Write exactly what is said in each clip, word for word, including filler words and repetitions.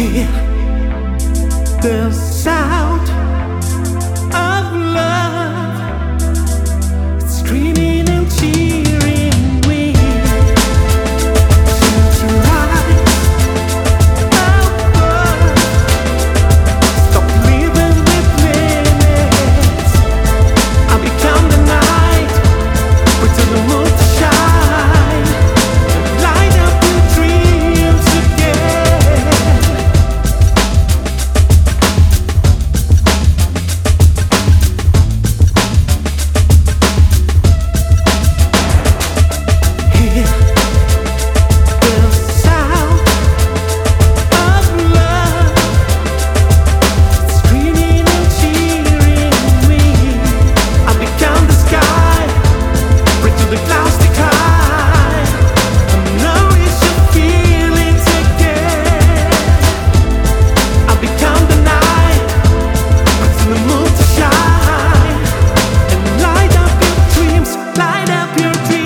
Hear the sound of love, it's screaming and cheering me to rise above. Stop living with limits. I become the night, wait till the moon to shine and light up your dreams again. Hear the sound of love, screaming and cheering me. I become the sky, bring to the clouds to cry. I know it's your feelings again. I become the night, bring to the moon to shine and light up your dreams, light up your dreams.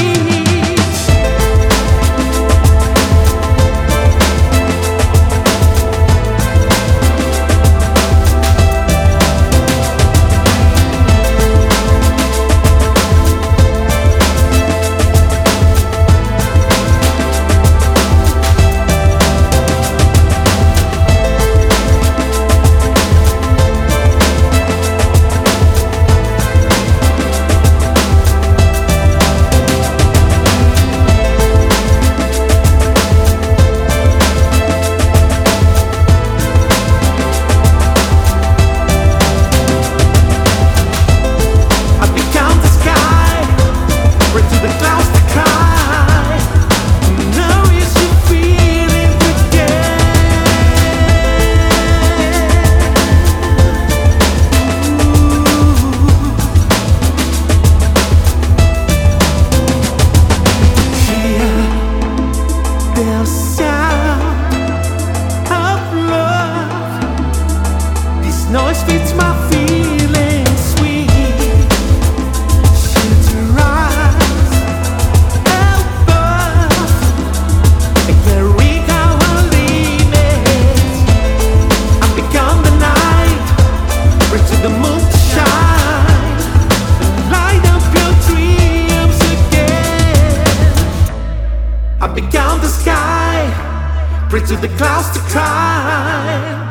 I become the sky, bring to the clouds to cry. Now is your feeling again. Hear the sound of love. This noise fits my feelings sweet. Should rise above and carry our limits. I become the night, bring to the moon to shine and light up your dreams again. I become the sky, bring to the clouds to cry.